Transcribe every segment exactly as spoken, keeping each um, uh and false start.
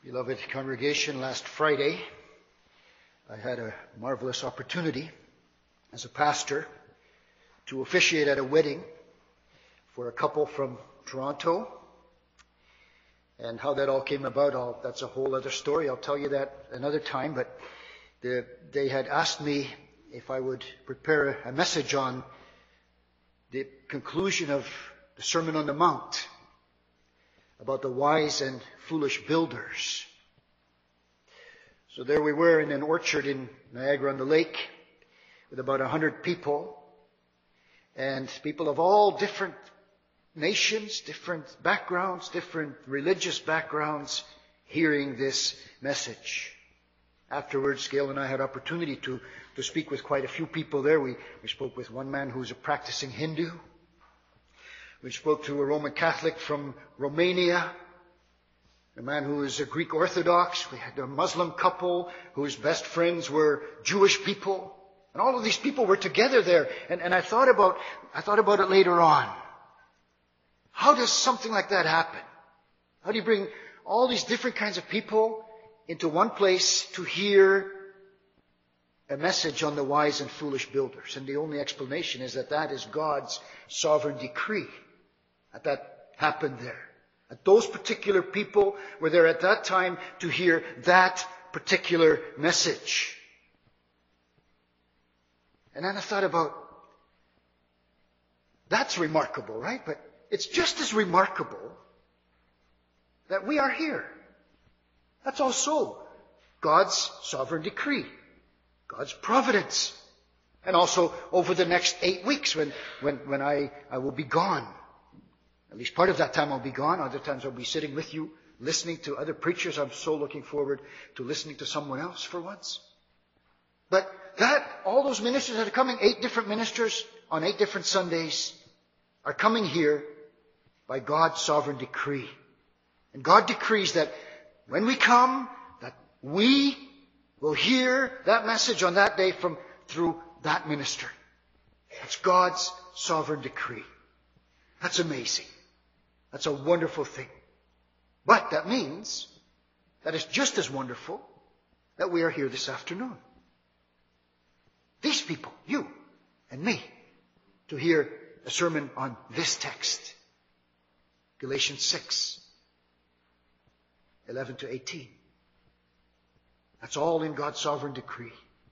Beloved congregation, last Friday I had a marvelous opportunity as a pastor to officiate at a wedding for a couple from Toronto. And how that all came about, I'll, that's a whole other story. I'll tell you that another time. But the, they had asked me if I would prepare a message on the conclusion of the Sermon on the Mount about the wise and foolish builders. So there we were in an orchard in Niagara-on-the-Lake with about a hundred people, and people of all different nations, different backgrounds, different religious backgrounds, hearing this message. Afterwards, Gail and I had opportunity to, to speak with quite a few people there. We, we spoke with one man who's a practicing Hindu. We spoke to a Roman Catholic from Romania, a man who is a Greek Orthodox. We had a Muslim couple whose best friends were Jewish people. And all of these people were together there. And, and I thought about, I thought about it later on. How does something like that happen? How do you bring all these different kinds of people into one place to hear a message on the wise and foolish builders? And the only explanation is that that is God's sovereign decree. That that happened there. That those particular people were there at that time to hear that particular message. And then I thought about, that's remarkable, right? But it's just as remarkable that we are here. That's also God's sovereign decree, God's providence. And also over the next eight weeks when, when, when I, I will be gone. At least part of that time I'll be gone. Other times I'll be sitting with you, listening to other preachers. I'm so looking forward to listening to someone else for once. But that, all those ministers that are coming, eight different ministers on eight different Sundays, are coming here by God's sovereign decree. And God decrees that when we come, that we will hear that message on that day from through that minister. That's God's sovereign decree. That's amazing. That's a wonderful thing. But that means that it's just as wonderful that we are here this afternoon. These people, you and me, to hear a sermon on this text. Galatians six, eleven to eighteen. That's all in God's sovereign decree.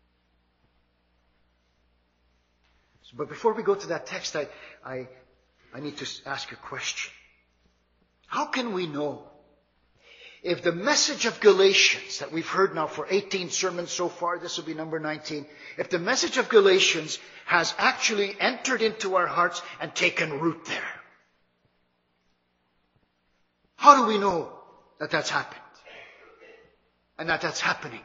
So, but before we go to that text, I, I, I need to ask a question. How can we know if the message of Galatians that we've heard now for eighteen sermons so far, this will be number nineteen, if the message of Galatians has actually entered into our hearts and taken root there? How do we know that that's happened? And that that's happening?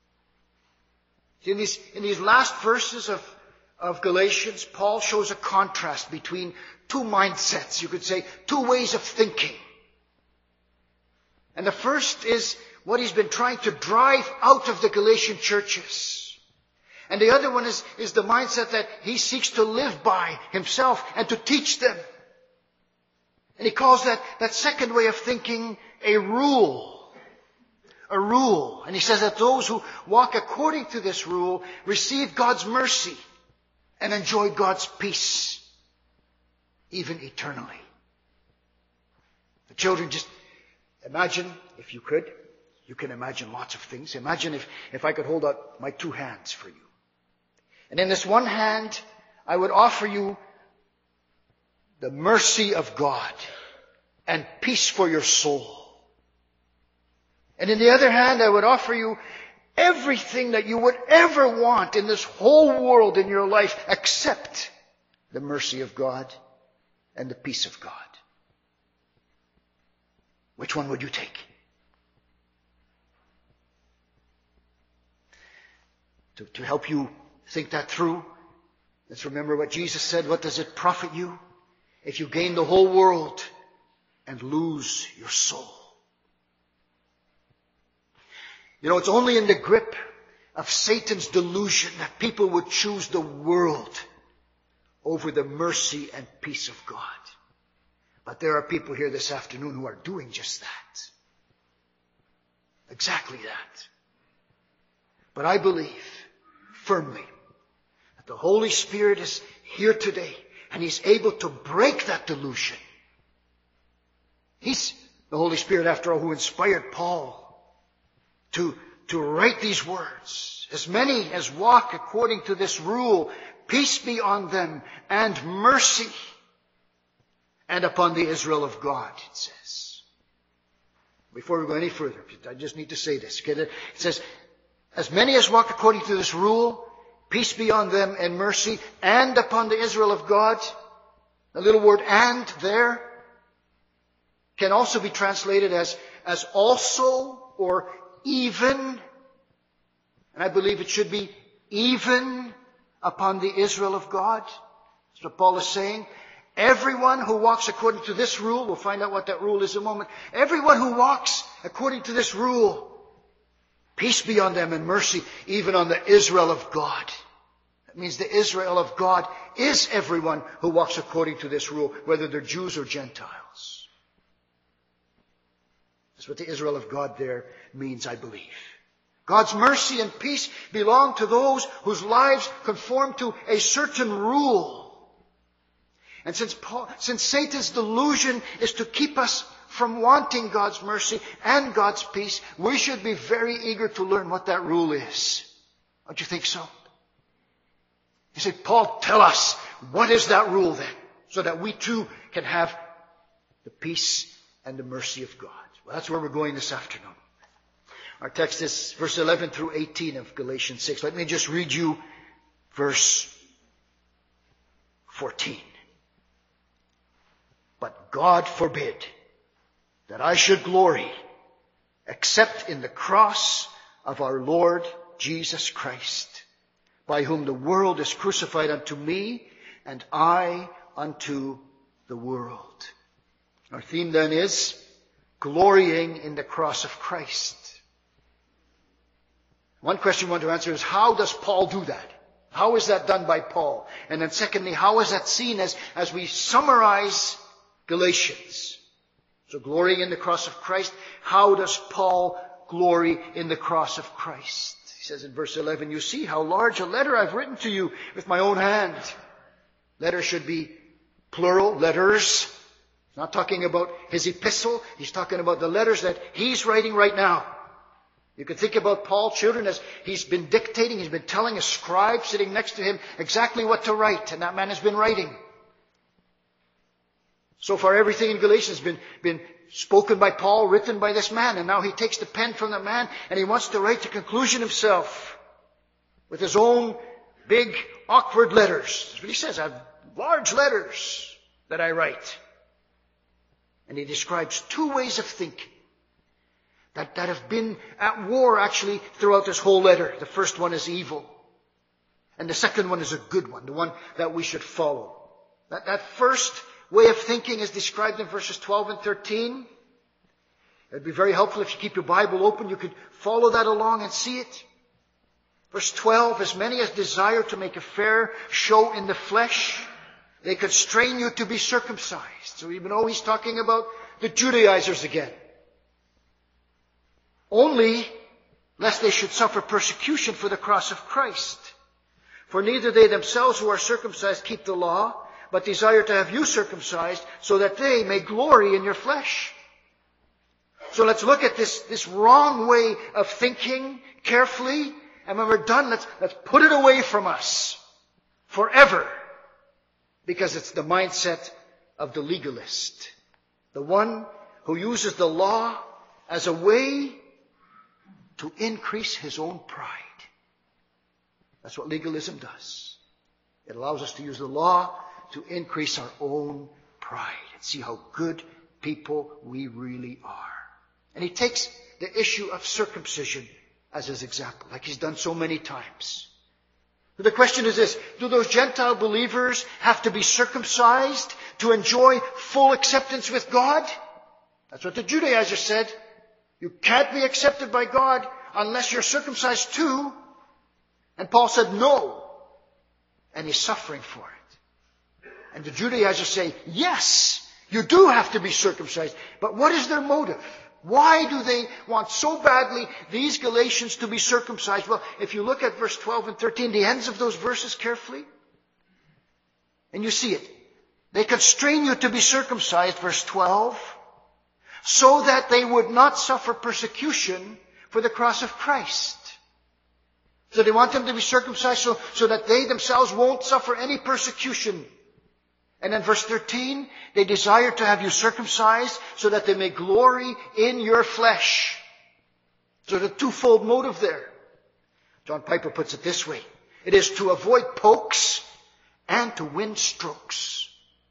In these, in these last verses of, of Galatians, Paul shows a contrast between two mindsets, you could say, two ways of thinking. And the first is what he's been trying to drive out of the Galatian churches. And the other one is, is the mindset that he seeks to live by himself and to teach them. And he calls that, that second way of thinking a rule. A rule. And he says that those who walk according to this rule receive God's mercy and enjoy God's peace, even eternally. The children, just imagine, if you could, you can imagine lots of things. Imagine if, if I could hold out my two hands for you. And in this one hand, I would offer you the mercy of God and peace for your soul. And in the other hand, I would offer you everything that you would ever want in this whole world in your life except the mercy of God and the peace of God. Which one would you take? To, to help you think that through, let's remember what Jesus said. What does it profit you if you gain the whole world and lose your soul? You know, it's only in the grip of Satan's delusion that people would choose the world over the mercy and peace of God. But there are people here this afternoon who are doing just that. exactly that. But I believe firmly that the Holy Spirit is here today, and He's able to break that delusion. He's the Holy Spirit, after all, who inspired Paul to, to write these words. As many as walk according to this rule, peace be on them and mercy, and upon the Israel of God, it says. Before we go any further, I just need to say this. Okay? It says, as many as walk according to this rule, peace be on them and mercy, and upon the Israel of God. The little word "and" there can also be translated as, as also or even. And I believe it should be even upon the Israel of God. That's what Paul is saying. Everyone who walks according to this rule, we'll find out what that rule is in a moment. Everyone who walks according to this rule, peace be on them and mercy, even on the Israel of God. That means the Israel of God is everyone who walks according to this rule, whether they're Jews or Gentiles. That's what the Israel of God there means, I believe. God's mercy and peace belong to those whose lives conform to a certain rule. And since Paul, since Satan's delusion is to keep us from wanting God's mercy and God's peace, we should be very eager to learn what that rule is. Don't you think so? You say, Paul, tell us, what is that rule then? So that we too can have the peace and the mercy of God. Well, that's where we're going this afternoon. Our text is verse eleven through eighteen of Galatians six. Let me just read you verse fourteen. But God forbid that I should glory except in the cross of our Lord Jesus Christ, by whom the world is crucified unto me, and I unto the world. Our theme then is glorying in the cross of Christ. One question we want to answer is, how does Paul do that? How is that done by Paul? And then secondly, how is that seen as, as we summarize Galatians? So glorying in the cross of Christ, how does Paul glory in the cross of Christ? He says in verse eleven, you see how large a letter I've written to you with my own hand. Letter should be plural, letters. He's not talking about his epistle. He's talking about the letters that he's writing right now. You can think about Paul, children, as he's been dictating. He's been telling a scribe sitting next to him exactly what to write. And that man has been writing. So far, everything in Galatians has been, been spoken by Paul, written by this man. And now he takes the pen from the man and he wants to write the conclusion himself with his own big, awkward letters. That's what he says. I have large letters that I write. And he describes two ways of thinking that, that have been at war actually throughout this whole letter. The first one is evil. And the second one is a good one, the one that we should follow. That, that first way of thinking is described in verses twelve and thirteen. It would be very helpful if you keep your Bible open. You could follow that along and see it. Verse twelve, as many as desire to make a fair show in the flesh, they constrain you to be circumcised. So even though he's talking about the Judaizers again. Only lest they should suffer persecution for the cross of Christ. For neither they themselves who are circumcised keep the law, but desire to have you circumcised, so that they may glory in your flesh. So let's look at this, this wrong way of thinking carefully, and when we're done, let's, let's put it away from us forever. Because it's the mindset of the legalist. The one who uses the law as a way to increase his own pride. That's what legalism does. It allows us to use the law to increase our own pride and see how good people we really are. And he takes the issue of circumcision as his example, like he's done so many times. But the question is this: do those Gentile believers have to be circumcised to enjoy full acceptance with God? That's what the Judaizers said. You can't be accepted by God unless you're circumcised too. And Paul said no. And he's suffering for it. And the Judaizers say, yes, you do have to be circumcised. But what is their motive? Why do they want so badly these Galatians to be circumcised? Well, if you look at verse twelve and thirteen, the ends of those verses carefully, and you see it. They constrain you to be circumcised, verse twelve, so that they would not suffer persecution for the cross of Christ. So they want them to be circumcised so, so that they themselves won't suffer any persecution. And then verse thirteen, they desire to have you circumcised so that they may glory in your flesh. So the twofold motive there. John Piper puts it this way. It is to avoid pokes and to win strokes.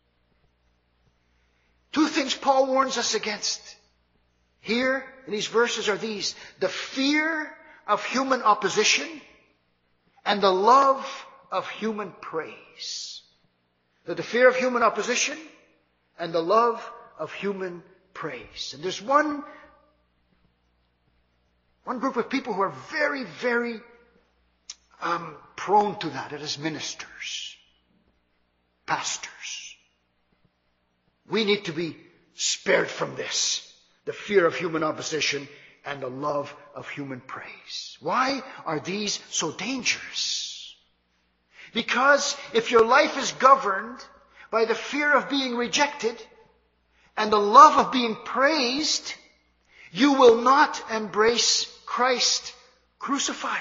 Two things Paul warns us against here in these verses are these. The fear of human opposition and the love of human praise. So the fear of human opposition and the love of human praise. And there's one, one group of people who are very, very um, prone to that. It is ministers, pastors. We need to be spared from this. The fear of human opposition and the love of human praise. Why are these so dangerous? Because if your life is governed by the fear of being rejected and the love of being praised, you will not embrace Christ crucified.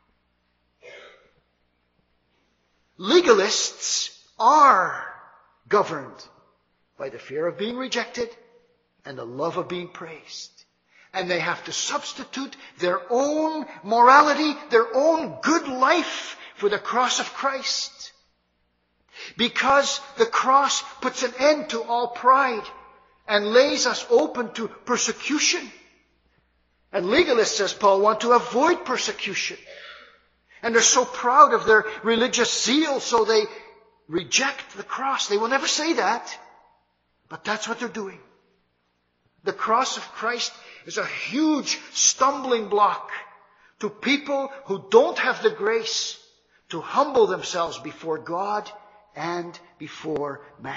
Legalists are governed by the fear of being rejected and the love of being praised. And they have to substitute their own morality, their own good life for the cross of Christ. Because the cross puts an end to all pride and lays us open to persecution. And legalists, as Paul, want to avoid persecution. And they're so proud of their religious zeal, so they reject the cross. They will never say that. But that's what they're doing. The cross of Christ is a huge stumbling block to people who don't have the grace to humble themselves before God and before man.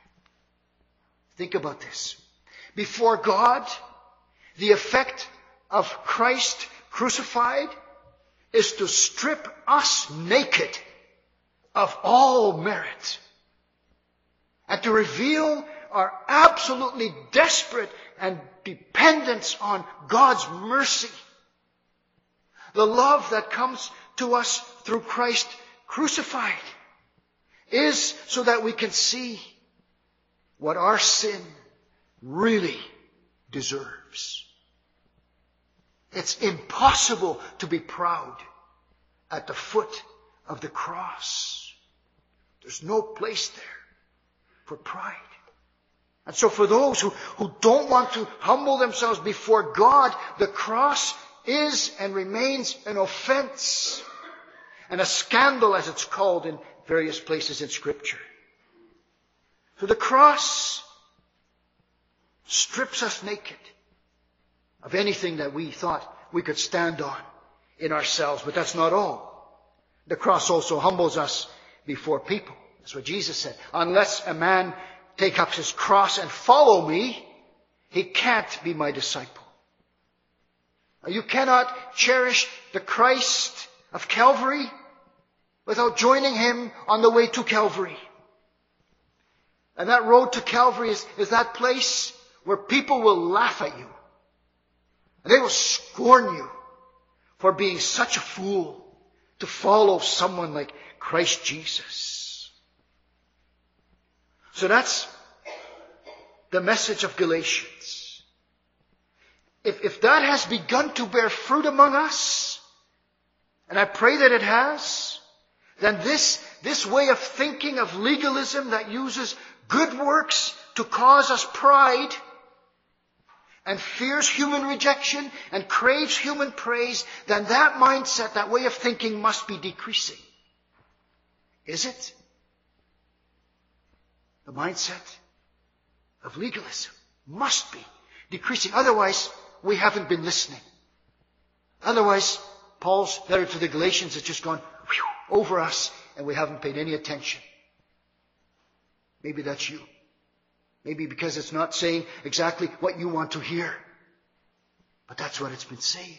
Think about this. Before God, the effect of Christ crucified is to strip us naked of all merit and to reveal our absolutely desperate and dependence on God's mercy. The love that comes to us through Christ crucified is so that we can see what our sin really deserves. It's impossible to be proud at the foot of the cross. There's no place there for pride. And so for those who, who don't want to humble themselves before God, the cross is and remains an offense and a scandal, as it's called in various places in Scripture. So the cross strips us naked of anything that we thought we could stand on in ourselves. But that's not all. The cross also humbles us before people. That's what Jesus said. Unless a man take up his cross and follow me, he can't be my disciple. You cannot cherish the Christ of Calvary without joining him on the way to Calvary. And that road to Calvary is, is that place where people will laugh at you. And they will scorn you for being such a fool to follow someone like Christ Jesus. So that's the message of Galatians. If, if that has begun to bear fruit among us, and I pray that it has, then this, this way of thinking of legalism that uses good works to cause us pride and fears human rejection and craves human praise, then that mindset, that way of thinking must be decreasing. Is it? The mindset of legalism must be decreasing. Otherwise, we haven't been listening. Otherwise, Paul's letter to the Galatians has just gone whew, over us and we haven't paid any attention. Maybe that's you. Maybe because it's not saying exactly what you want to hear. But that's what it's been saying.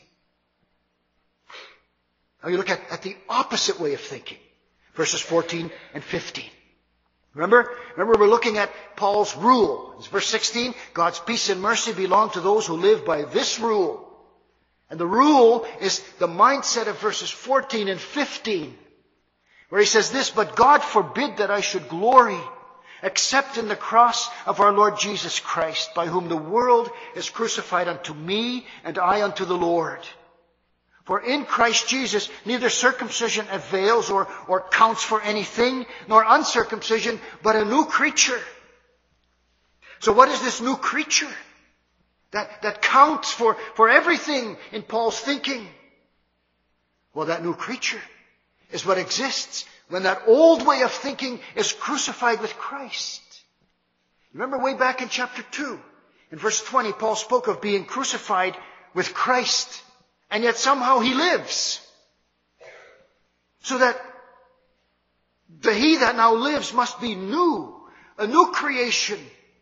Now you look at, at the opposite way of thinking. Verses fourteen and fifteen. Remember? Remember we're looking at Paul's rule. It's verse sixteen. God's peace and mercy belong to those who live by this rule. And the rule is the mindset of verses fourteen and fifteen. Where he says this, but God forbid that I should glory except in the cross of our Lord Jesus Christ, by whom the world is crucified unto me and I unto the Lord. For in Christ Jesus neither circumcision avails or, or counts for anything, nor uncircumcision, but a new creature. So what is this new creature that, that counts for, for everything in Paul's thinking? Well, that new creature is what exists when that old way of thinking is crucified with Christ. Remember way back in chapter two, in verse twenty, Paul spoke of being crucified with Christ, and yet somehow he lives. So that the he that now lives must be new, a new creation,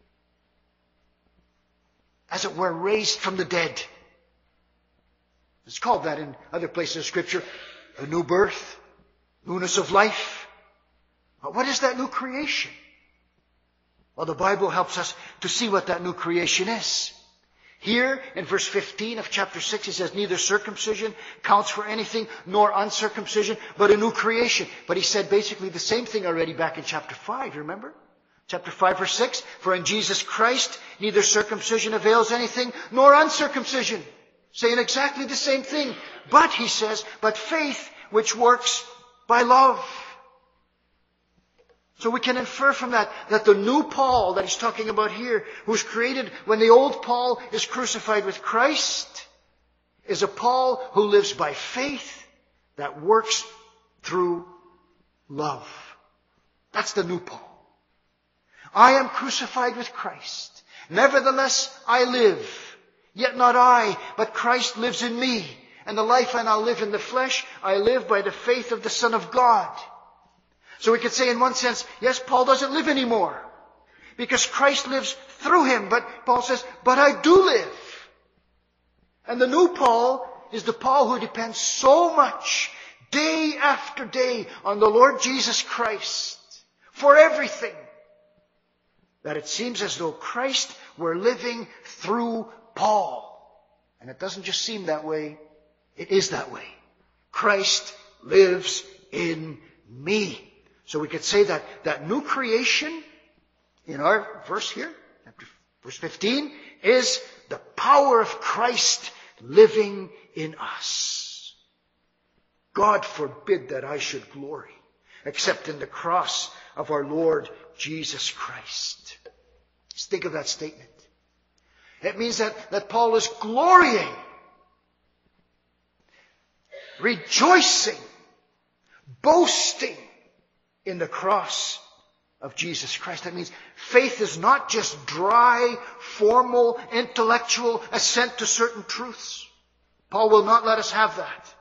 as it were, raised from the dead. It's called that in other places of Scripture, a new birth. Newness of life. But what is that new creation? Well, the Bible helps us to see what that new creation is. Here, in verse fifteen of chapter six, he says, neither circumcision counts for anything, nor uncircumcision, but a new creation. But he said basically the same thing already back in chapter five, remember? Chapter five, verse six, for in Jesus Christ, neither circumcision avails anything, nor uncircumcision. Saying exactly the same thing. But, he says, but faith which works by love. So we can infer from that that the new Paul that he's talking about here, who's created when the old Paul is crucified with Christ, is a Paul who lives by faith that works through love. That's the new Paul. I am crucified with Christ. Nevertheless, I live. Yet not I, but Christ lives in me. And the life I now live in the flesh, I live by the faith of the Son of God. So we could say in one sense, yes, Paul doesn't live anymore. Because Christ lives through him. But Paul says, but I do live. And the new Paul is the Paul who depends so much, day after day, on the Lord Jesus Christ. For everything. That it seems as though Christ were living through Paul. And it doesn't just seem that way. It is that way. Christ lives in me. So we could say that that new creation in our verse here, verse fifteen, is the power of Christ living in us. God forbid that I should glory except in the cross of our Lord Jesus Christ. Just think of that statement. It means that, that Paul is glorying, rejoicing, boasting in the cross of Jesus Christ. That means faith is not just dry, formal, intellectual assent to certain truths. Paul will not let us have that.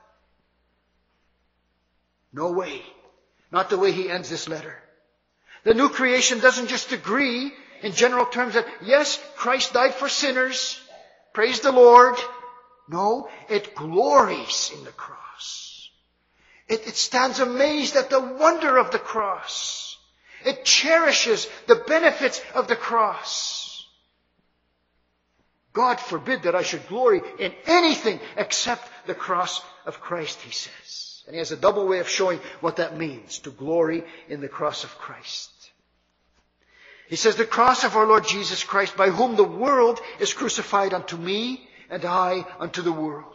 No way. Not the way he ends this letter. The new creation doesn't just agree in general terms that, yes, Christ died for sinners. Praise the Lord. No, it glories in the cross. It, it stands amazed at the wonder of the cross. It cherishes the benefits of the cross. God forbid that I should glory in anything except the cross of Christ, he says. And he has a double way of showing what that means, to glory in the cross of Christ. He says, the cross of our Lord Jesus Christ, by whom the world is crucified unto me, and I unto the world.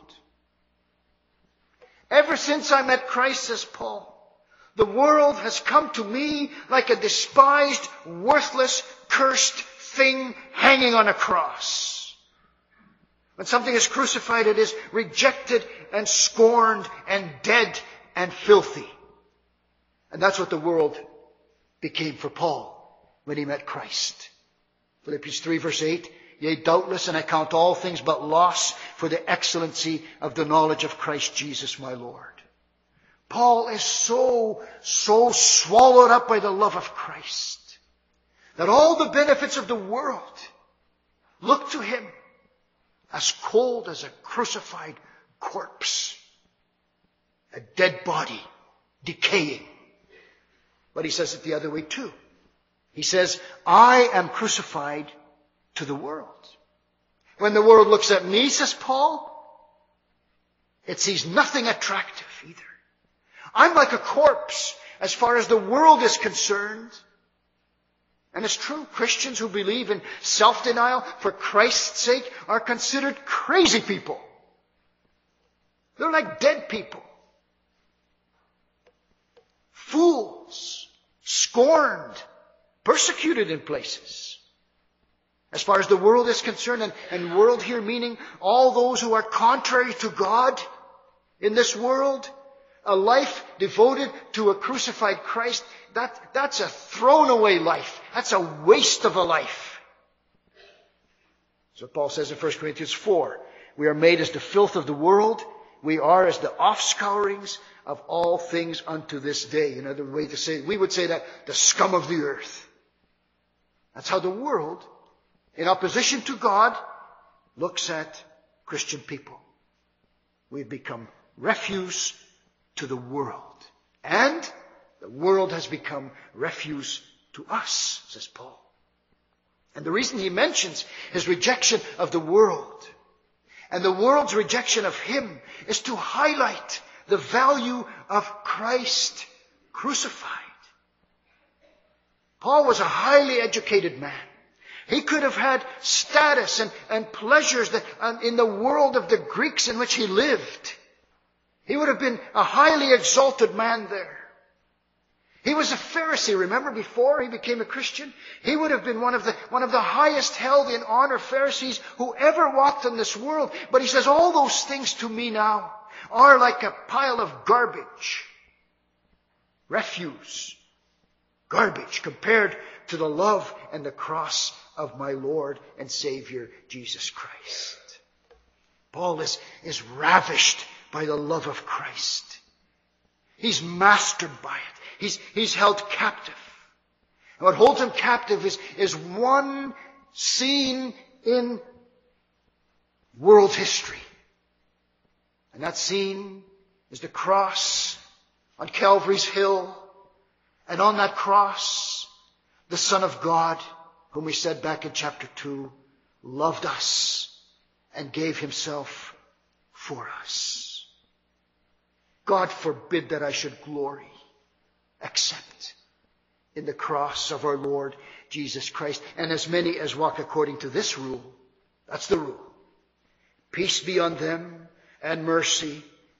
Ever since I met Christ, says Paul, the world has come to me like a despised, worthless, cursed thing hanging on a cross. When something is crucified, it is rejected and scorned and dead and filthy. And that's what the world became for Paul when he met Christ. Philippians three verse eight, yea, doubtless, and I count all things but loss for the excellency of the knowledge of Christ Jesus my Lord. Paul is so, so swallowed up by the love of Christ that all the benefits of the world look to him as cold as a crucified corpse, a dead body, decaying. But he says it the other way too. He says, I am crucified to the world. When the world looks at me, says Paul, it sees nothing attractive either. I'm like a corpse as far as the world is concerned. And it's true, Christians who believe in self-denial for Christ's sake are considered crazy people. They're like dead people. Fools, scorned, persecuted in places. As far as the world is concerned, and, and world here meaning all those who are contrary to God in this world, a life devoted to a crucified Christ, that, that's a thrown away life. That's a waste of a life. So Paul says in First Corinthians four, we are made as the filth of the world. We are as the offscourings of all things unto this day. Another way to say it, we would say that the scum of the earth. That's how the world, in opposition to God, looks at Christian people. We've become refuse to the world. And the world has become refuse to us, says Paul. And the reason he mentions his rejection of the world and the world's rejection of him is to highlight the value of Christ crucified. Paul was a highly educated man. He could have had status and, and pleasures that, um, in the world of the Greeks in which he lived. He would have been a highly exalted man there. He was a Pharisee, remember, before he became a Christian? He would have been one of the, one of the highest held in honor Pharisees who ever walked in this world. But he says, all those things to me now are like a pile of garbage. Refuse. Garbage compared to the love and the cross of my Lord and Savior, Jesus Christ. Paul is, is ravished by the love of Christ. He's mastered by it. He's, he's held captive. And what holds him captive is, is one scene in world history. And that scene is the cross on Calvary's Hill. And on that cross, the Son of God, whom we said back in chapter two, loved us and gave himself for us. God forbid that I should glory except in the cross of our Lord Jesus Christ. And as many as walk according to this rule, that's the rule. Peace be on them and mercy,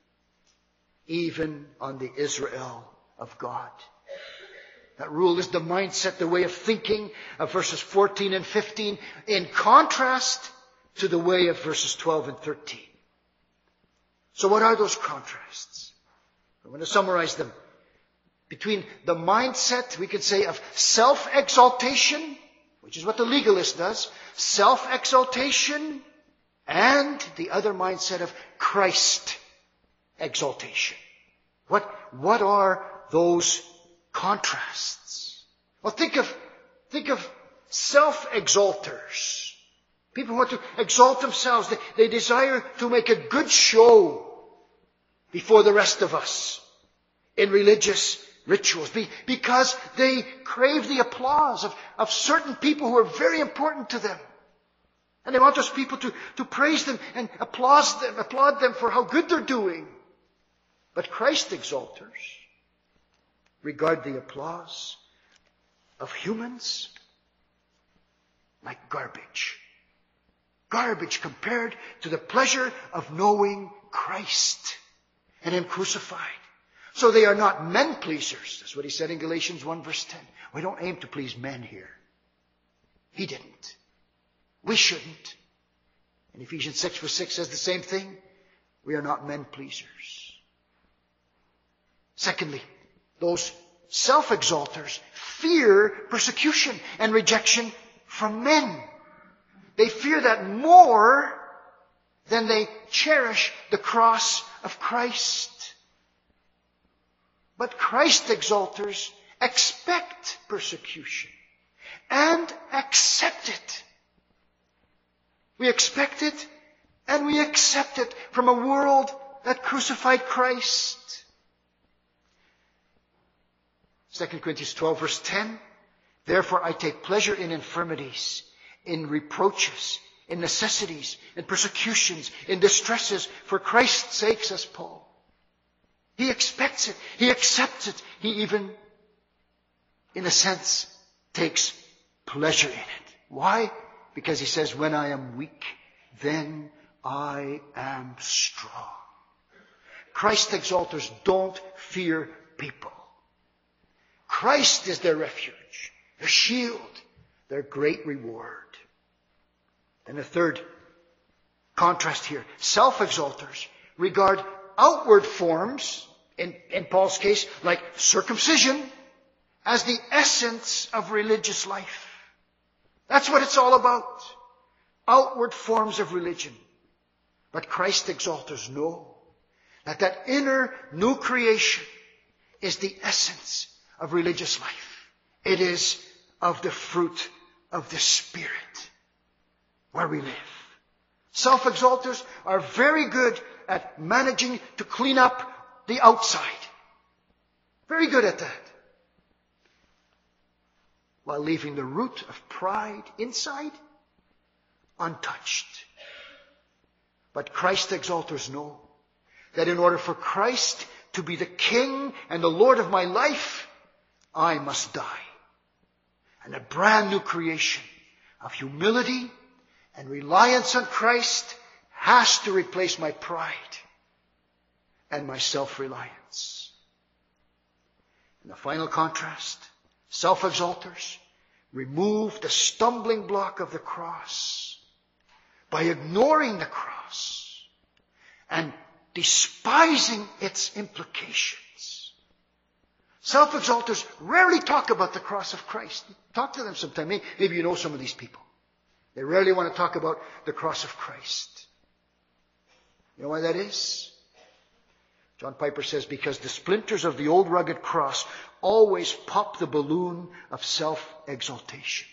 even on the Israel of God. That rule is the mindset, the way of thinking of verses fourteen and fifteen, in contrast to the way of verses twelve and thirteen. So what are those contrasts? I'm going to summarize them. Between the mindset, we could say, of self-exaltation, which is what the legalist does, self-exaltation, and the other mindset of Christ exaltation. What, what are those contrasts? Well, think of, think of self-exalters. People want to exalt themselves. They, they desire to make a good show before the rest of us in religious rituals, be, because they crave the applause of, of certain people who are very important to them. And they want those people to, to praise them and applaud them, applaud them for how good they're doing. But Christ exalters regard the applause of humans like garbage. Garbage compared to the pleasure of knowing Christ and Him crucified. So they are not men pleasers. That's what he said in Galatians one verse ten. We don't aim to please men here. He didn't. We shouldn't. And Ephesians six verse six says the same thing. We are not men pleasers. Secondly, those self-exalters fear persecution and rejection from men. They fear that more than they cherish the cross of Christ. But Christ exalters expect persecution and accept it. We expect it And we accept it from a world that crucified Christ. Second Corinthians twelve verse ten. Therefore I take pleasure in infirmities, in reproaches, in necessities, in persecutions, in distresses, for Christ's sake, says Paul. He expects it. He accepts it. He even, in a sense, takes pleasure in it. Why? Because he says, when I am weak, then I am strong. Christ exalters don't fear people. Christ is their refuge, their shield, their great reward. And the third contrast here, self-exalters regard outward forms, in, in Paul's case, like circumcision, as the essence of religious life. That's what it's all about. Outward forms of religion. But Christ exalters know that that inner new creation is the essence of religious life. It is of the fruit of the Spirit where we live. Self-exalters are very good at managing to clean up the outside. Very good at that. While leaving the root of pride inside untouched. But Christ exalters know that in order for Christ to be the King and the Lord of my life, I must die. And a brand new creation of humility and reliance on Christ has to replace my pride and my self-reliance. And the final contrast, self-exalters remove the stumbling block of the cross by ignoring the cross and despising its implications. Self-exalters rarely talk about the cross of Christ. Talk to them sometime. Maybe you know some of these people. They rarely want to talk about the cross of Christ. You know why that is? John Piper says, because the splinters of the old rugged cross always pop the balloon of self-exaltation.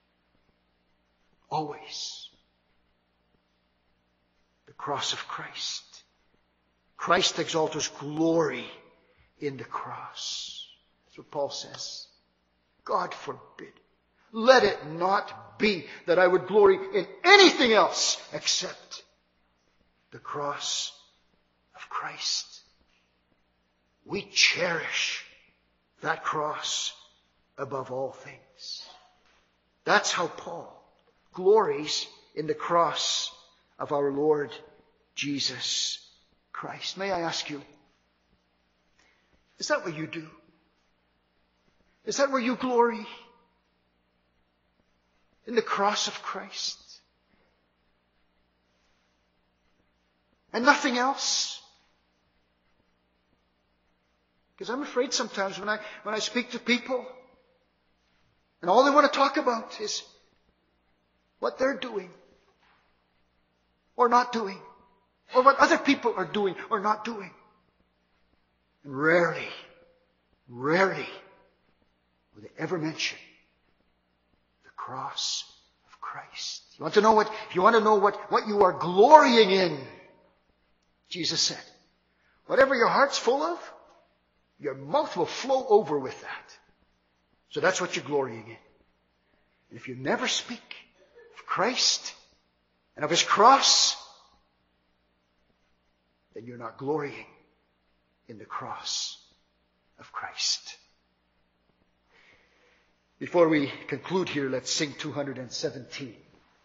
Always. The cross of Christ. Christ exalters glory in the cross. That's what Paul says. God forbid. Let it not be that I would glory in anything else except the cross of Christ. We cherish that cross above all things. That's how Paul glories in the cross of our Lord Jesus Christ. May I ask you, is that what you do? Is that where you glory? In the cross of Christ? And nothing else? Because I'm afraid sometimes when I, when I speak to people, and all they want to talk about is what they're doing, or not doing, or what other people are doing or not doing. And rarely, rarely will they ever mention the cross of Christ. You want to know what, if you want to know what, what you are glorying in, Jesus said, whatever your heart's full of, your mouth will flow over with that. So that's what you're glorying in. And if you never speak of Christ and of His cross, then you're not glorying in the cross of Christ. Before we conclude here, let's sing two hundred seventeen.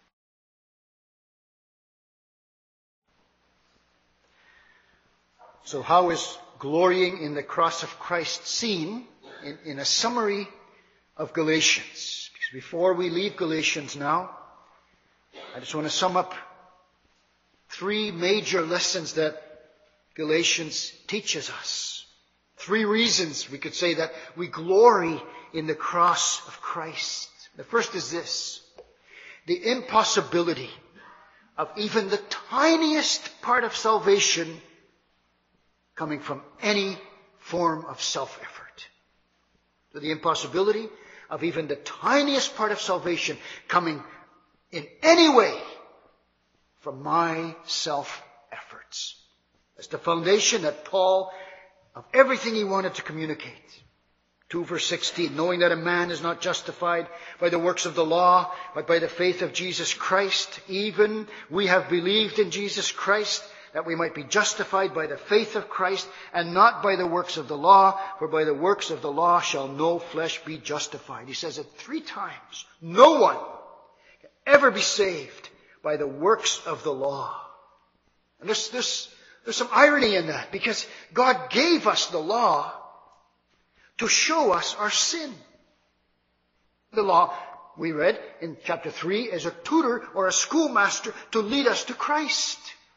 So how is glorying in the cross of Christ seen in, in a summary of Galatians? Because before we leave Galatians now, I just want to sum up three major lessons that Galatians teaches us. Three reasons we could say that we glory in the cross of Christ. The first is this: the impossibility of even the tiniest part of salvation coming from any form of self-effort. So the impossibility of even the tiniest part of salvation coming in any way from my self-efforts. That's the foundation that Paul, of everything he wanted to communicate. two verse sixteen, knowing that a man is not justified by the works of the law, but by the faith of Jesus Christ. Even we have believed in Jesus Christ, that we might be justified by the faith of Christ, and not by the works of the law, for by the works of the law shall no flesh be justified. He says it three times. No one can ever be saved by the works of the law. And there's, there's, there's some irony in that, because God gave us the law to show us our sin. The law, we read in chapter three, is a tutor or a schoolmaster to lead us to Christ.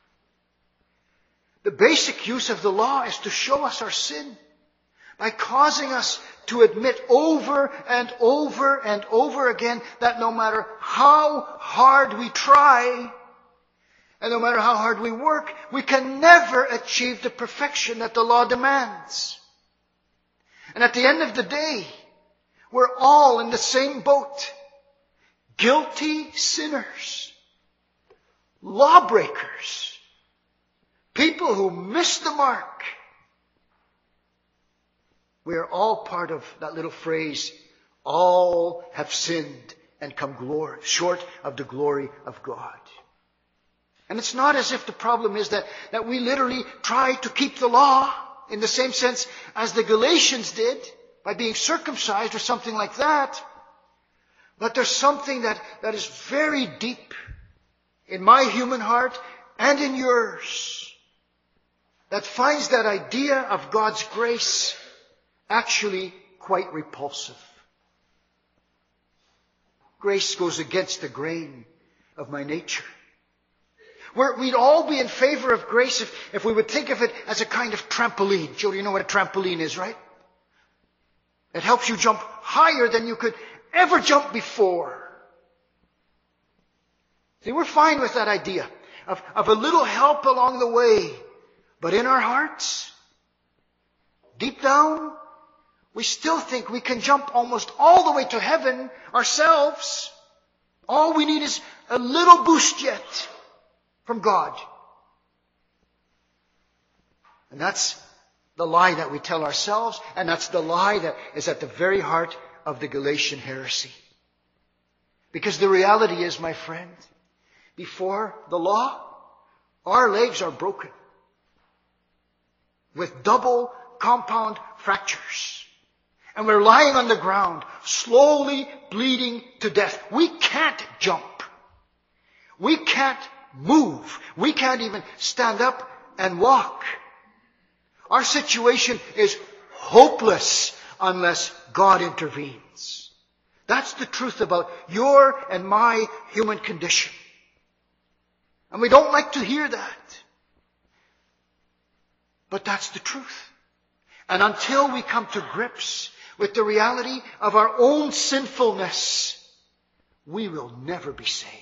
The basic use of the law is to show us our sin by causing us to admit over and over and over again that no matter how hard we try and no matter how hard we work, we can never achieve the perfection that the law demands. And at the end of the day, we're all in the same boat. Guilty sinners. Lawbreakers. People who miss the mark. We are all part of that little phrase, all have sinned and come glory, short of the glory of God. And it's not as if the problem is that, that we literally try to keep the law in the same sense as the Galatians did, by being circumcised or something like that. But there's something that, that is very deep in my human heart and in yours that finds that idea of God's grace actually quite repulsive. Grace goes against the grain of my nature. We're, we'd all be in favor of grace if, if we would think of it as a kind of trampoline. Joe, you know what a trampoline is, right? It helps you jump higher than you could ever jump before. See, we're fine with that idea of, of a little help along the way. But in our hearts, deep down, we still think we can jump almost all the way to heaven ourselves. All we need is a little boost yet from God. And that's the lie that we tell ourselves, and that's the lie that is at the very heart of the Galatian heresy. Because the reality is, my friend, before the law, our legs are broken with double compound fractures. And we're lying on the ground, slowly bleeding to death. We can't jump. We can't move. We can't even stand up and walk. Our situation is hopeless unless God intervenes. That's the truth about your and my human condition. And we don't like to hear that. But that's the truth. And until we come to grips with the reality of our own sinfulness, we will never be saved.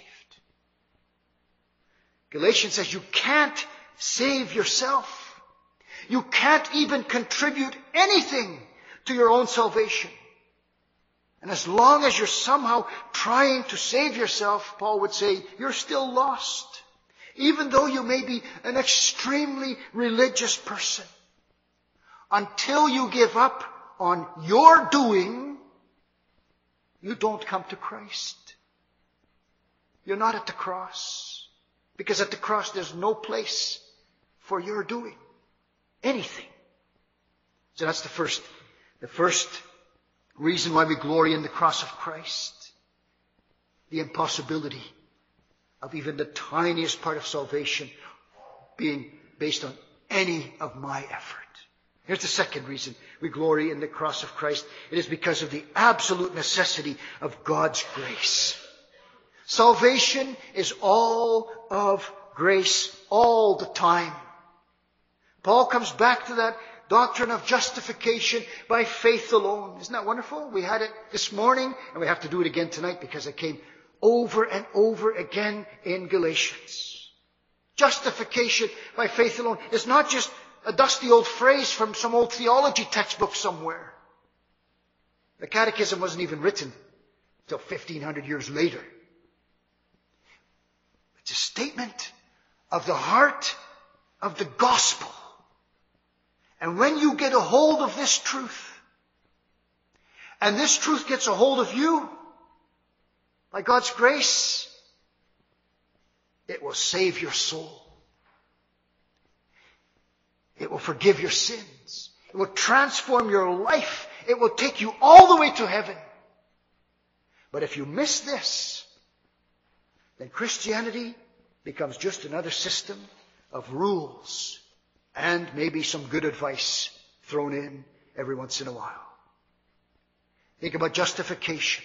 Galatians says you can't save yourself. You can't even contribute anything to your own salvation. And as long as you're somehow trying to save yourself, Paul would say, you're still lost. Even though you may be an extremely religious person. Until you give up on your doing, you don't come to Christ. You're not at the cross. Because at the cross there's no place for your doing anything. So that's the first, the first reason why we glory in the cross of Christ. The impossibility of even the tiniest part of salvation being based on any of my effort. Here's the second reason we glory in the cross of Christ. It is because of the absolute necessity of God's grace. Salvation is all of grace all the time. Paul comes back to that doctrine of justification by faith alone. Isn't that wonderful? We had it this morning, and we have to do it again tonight because it came over and over again in Galatians. Justification by faith alone is not just a dusty old phrase from some old theology textbook somewhere. The Catechism wasn't even written until fifteen hundred years later. It's a statement of the heart of the gospel. And when you get a hold of this truth, and this truth gets a hold of you, by God's grace, it will save your soul. It will forgive your sins. It will transform your life. It will take you all the way to heaven. But if you miss this, then Christianity becomes just another system of rules and maybe some good advice thrown in every once in a while. Think about justification.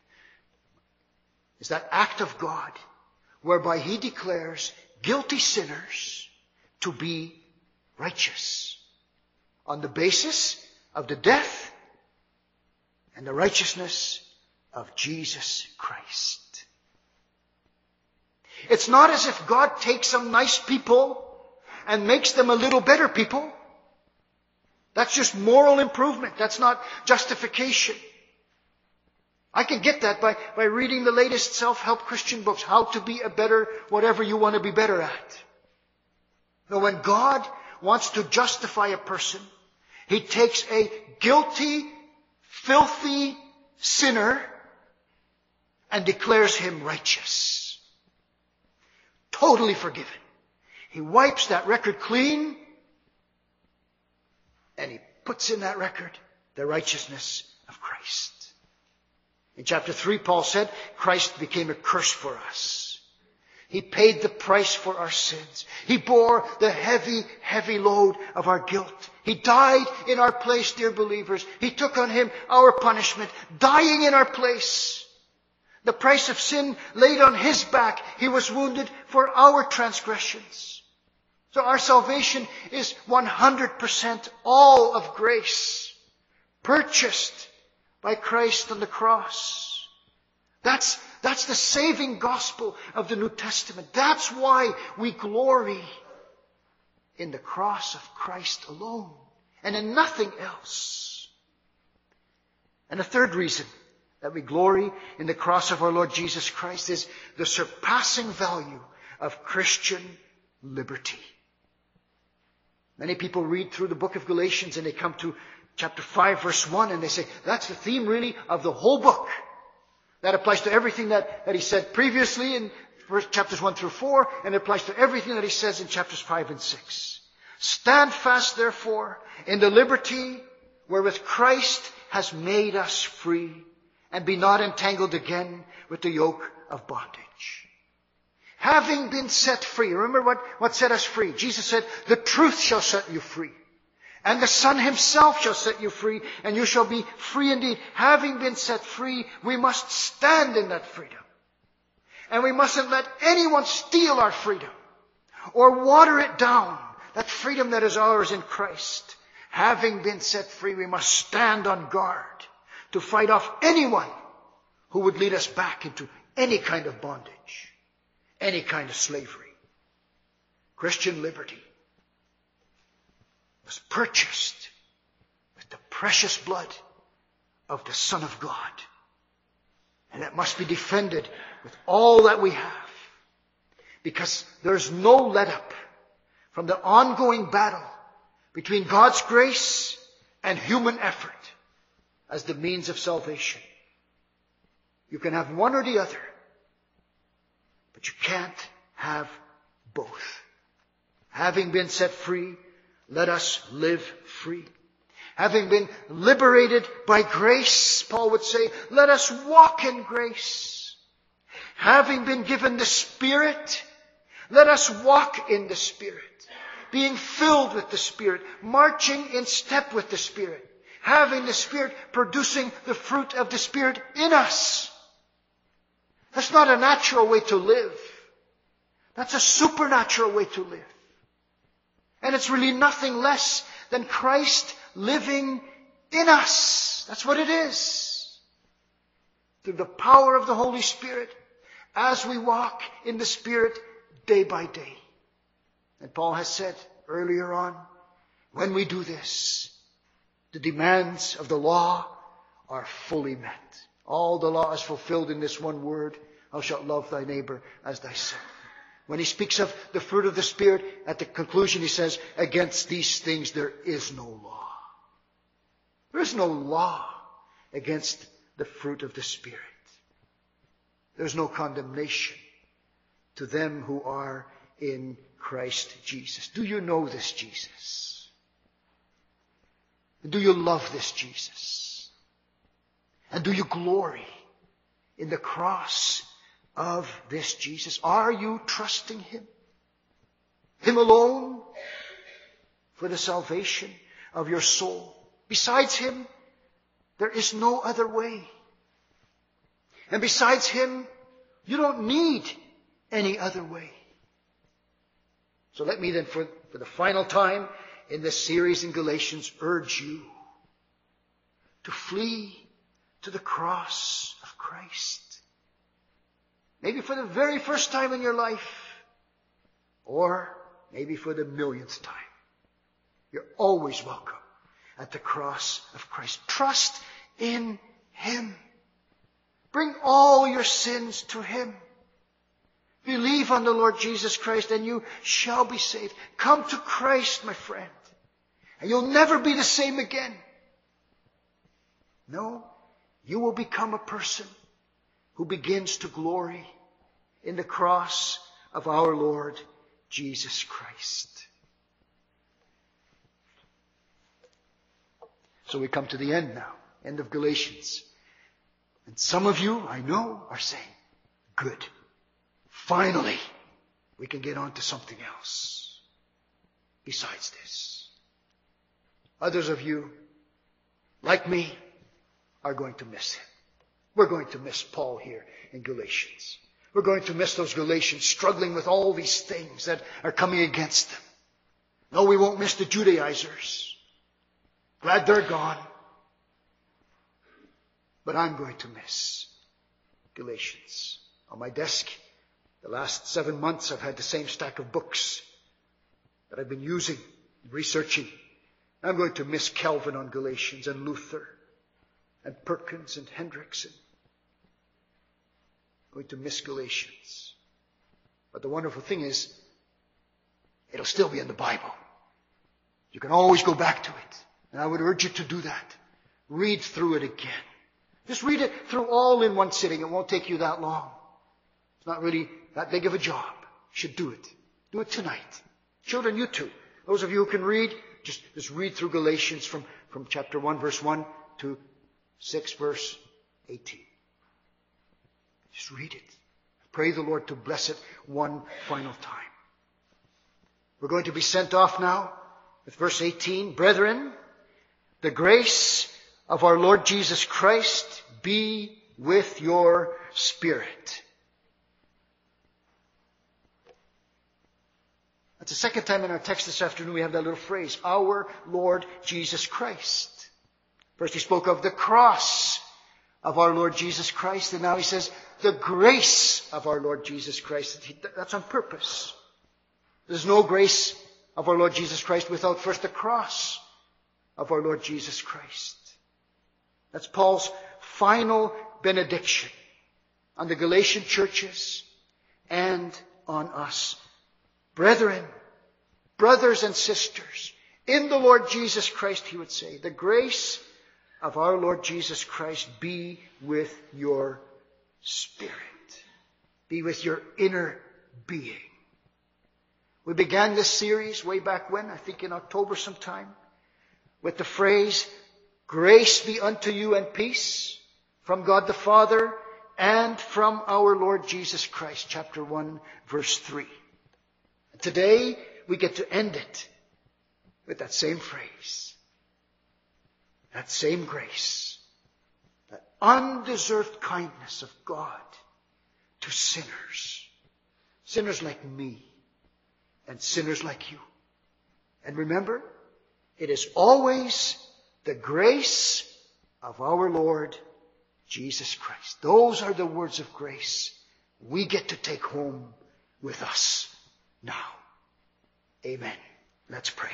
It's that act of God whereby He declares guilty sinners to be righteous on the basis of the death and the righteousness of Jesus Christ. It's not as if God takes some nice people and makes them a little better people. That's just moral improvement. That's not justification. I can get that by, by reading the latest self-help Christian books. How to be a better, whatever you want to be better at. Now, when God wants to justify a person, He takes a guilty, filthy sinner and declares him righteous. Totally forgiven. He wipes that record clean and He puts in that record the righteousness of Christ. In chapter three, Paul said, Christ became a curse for us. He paid the price for our sins. He bore the heavy, heavy load of our guilt. He died in our place, dear believers. He took on Him our punishment, dying in our place. The price of sin laid on His back. He was wounded for our transgressions. So our salvation is one hundred percent all of grace, purchased by Christ on the cross. That's, that's the saving gospel of the New Testament. That's why we glory in the cross of Christ alone and in nothing else. And a third reason that we glory in the cross of our Lord Jesus Christ is the surpassing value of Christian liberty. Many people read through the book of Galatians and they come to chapter five, verse one, and they say, that's the theme really of the whole book. That applies to everything that, that he said previously in chapters one through four, and it applies to everything that he says in chapters five and six. Stand fast, therefore, in the liberty wherewith Christ has made us free, and be not entangled again with the yoke of bondage. Having been set free, remember what, what set us free? Jesus said, the truth shall set you free. And the Son Himself shall set you free, and you shall be free indeed. Having been set free, we must stand in that freedom. And we mustn't let anyone steal our freedom or water it down, that freedom that is ours in Christ. Having been set free, we must stand on guard to fight off anyone who would lead us back into any kind of bondage, any kind of slavery. Christian liberty was purchased with the precious blood of the Son of God. And it must be defended with all that we have. Because there's no let up from the ongoing battle between God's grace and human effort as the means of salvation. You can have one or the other, but you can't have both. Having been set free, let us live free. Having been liberated by grace, Paul would say, let us walk in grace. Having been given the Spirit, let us walk in the Spirit. Being filled with the Spirit, marching in step with the Spirit. Having the Spirit producing the fruit of the Spirit in us. That's not a natural way to live. That's a supernatural way to live. And it's really nothing less than Christ living in us. That's what it is. Through the power of the Holy Spirit, as we walk in the Spirit day by day. And Paul has said earlier on, when we do this, the demands of the law are fully met. All the law is fulfilled in this one word, thou shalt love thy neighbor as thyself. When he speaks of the fruit of the Spirit, at the conclusion he says, against these things there is no law. There is no law against the fruit of the Spirit. There's no condemnation to them who are in Christ Jesus. Do you know this Jesus? Do you love this Jesus? And do you glory in the cross of this Jesus? Are you trusting Him? Him alone for the salvation of your soul? Besides Him, there is no other way. And besides Him, you don't need any other way. So let me then, for, for the final time in this series in Galatians, urge you to flee to the cross of Christ. Maybe for the very first time in your life, or maybe for the millionth time. You're always welcome at the cross of Christ. Trust in Him. Bring all your sins to Him. Believe on the Lord Jesus Christ and you shall be saved. Come to Christ, my friend, and you'll never be the same again. No, you will become a person who begins to glory in the cross of our Lord Jesus Christ. So we come to the end now, end of Galatians. And some of you, I know, are saying, good. Finally, we can get on to something else besides this. Others of you, like me, are going to miss him. We're going to miss Paul here in Galatians. We're going to miss those Galatians struggling with all these things that are coming against them. No, we won't miss the Judaizers. Glad they're gone. But I'm going to miss Galatians. On my desk, the last seven months, I've had the same stack of books that I've been using, researching. I'm going to miss Calvin on Galatians and Luther and Perkins and Hendriksen. I'm going to miss Galatians. But the wonderful thing is, it'll still be in the Bible. You can always go back to it. And I would urge you to do that. Read through it again. Just read it through all in one sitting. It won't take you that long. It's not really that big of a job. You should do it. Do it tonight. Children, you too. Those of you who can read, just, just read through Galatians from, from chapter one, verse one to six, verse eighteen. Just read it. Pray the Lord to bless it one final time. We're going to be sent off now with verse eighteen. Brethren, the grace of our Lord Jesus Christ be with your spirit. That's the second time in our text this afternoon we have that little phrase, our Lord Jesus Christ. First he spoke of the cross of our Lord Jesus Christ, and now he says the grace of our Lord Jesus Christ. That's on purpose. There's no grace of our Lord Jesus Christ without first the cross of our Lord Jesus Christ. That's Paul's final benediction on the Galatian churches and on us. Brethren, brothers and sisters, in the Lord Jesus Christ, he would say, the grace of our Lord Jesus Christ be with your spirit. Be with your inner being. We began this series way back when, I think in October sometime, with the phrase, grace be unto you and peace from God the Father and from our Lord Jesus Christ, chapter one, verse three. And today, we get to end it with that same phrase. That same grace. That undeserved kindness of God to sinners. Sinners like me and sinners like you. And remember, it is always the grace of our Lord Jesus Christ. Those are the words of grace we get to take home with us now. Amen. Let's pray.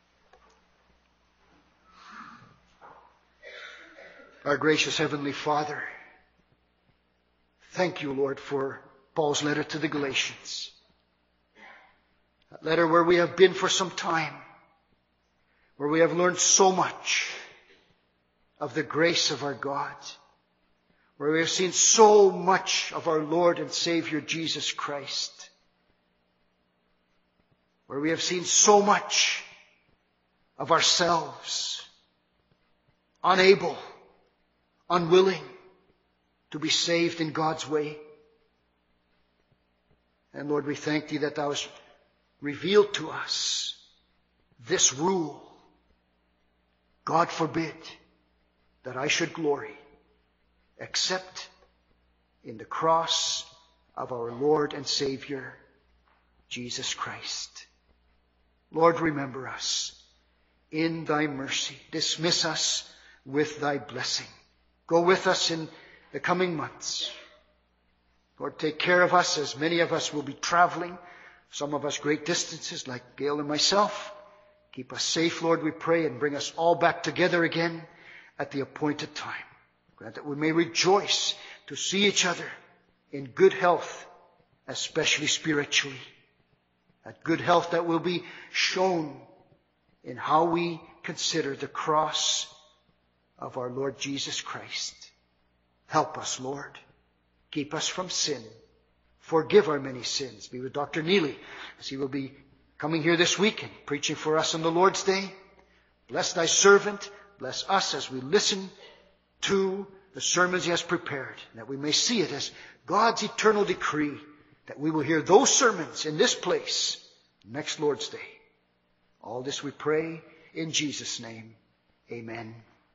Our gracious Heavenly Father, thank you, Lord, for Paul's letter to the Galatians. That letter where we have been for some time, where we have learned so much of the grace of our God, where we have seen so much of our Lord and Savior Jesus Christ, where we have seen so much of ourselves, unable, unwilling to be saved in God's way. And Lord, we thank Thee that Thou hast revealed to us this rule. God forbid that I should glory except in the cross of our Lord and Savior, Jesus Christ. Lord, remember us in Thy mercy. Dismiss us with Thy blessing. Go with us in the coming months. Lord, take care of us as many of us will be traveling, some of us great distances like Gail and myself. Keep us safe, Lord, we pray, and bring us all back together again at the appointed time. Grant that we may rejoice to see each other in good health, especially spiritually. That good health that will be shown in how we consider the cross of our Lord Jesus Christ. Help us, Lord. Keep us from sin. Forgive our many sins. Be with Doctor Neely as he will be coming here this weekend, preaching for us on the Lord's Day. Bless Thy servant. Bless us as we listen to the sermons He has prepared, that we may see it as God's eternal decree, that we will hear those sermons in this place next Lord's Day. All this we pray in Jesus' name. Amen.